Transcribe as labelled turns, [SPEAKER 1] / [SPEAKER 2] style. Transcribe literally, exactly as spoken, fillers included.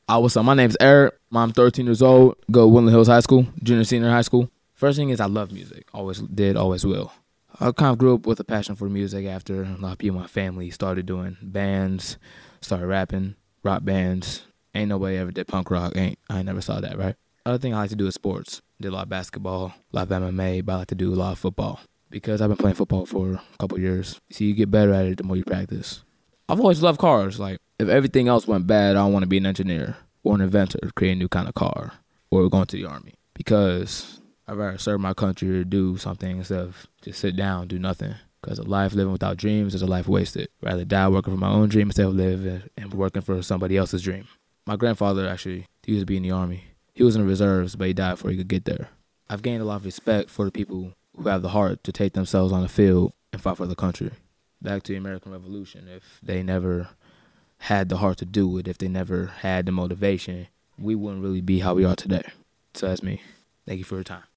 [SPEAKER 1] I was up. My name's Eric. I'm thirteen years old. Go to Woodland Hills High School, junior, senior high school. First thing is I love music. Always did, always will. I kind of grew up with a passion for music after a lot of people in my family started doing bands, started rapping, rock bands. Ain't nobody ever did punk rock. Ain't I never saw that, right? Other thing I like to do is sports. Did a lot of basketball, a lot of M M A, but I like to do a lot of football. Because I've been playing football for a couple years. See, you get better at it the more you practice. I've always loved cars. Like, if everything else went bad, I don't want to be an engineer or an inventor, create a new kind of car, or going to the Army. Because I'd rather serve my country or do something instead of just sit down and do nothing. Because a life living without dreams is a life wasted. Rather die working for my own dream instead of live and working for somebody else's dream. My grandfather actually, he used to be in the Army. He was in the reserves, but he died before he could get there. I've gained a lot of respect for the people who have the heart to take themselves on the field and fight for the country. Back to the American Revolution, if they never had the heart to do it, if they never had the motivation, we wouldn't really be how we are today. So that's me. Thank you for your time.